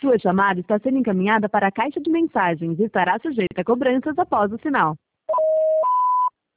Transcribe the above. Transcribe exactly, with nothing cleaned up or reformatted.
Sua chamada está sendo encaminhada para a caixa de mensagens e estará sujeita a cobranças após o sinal.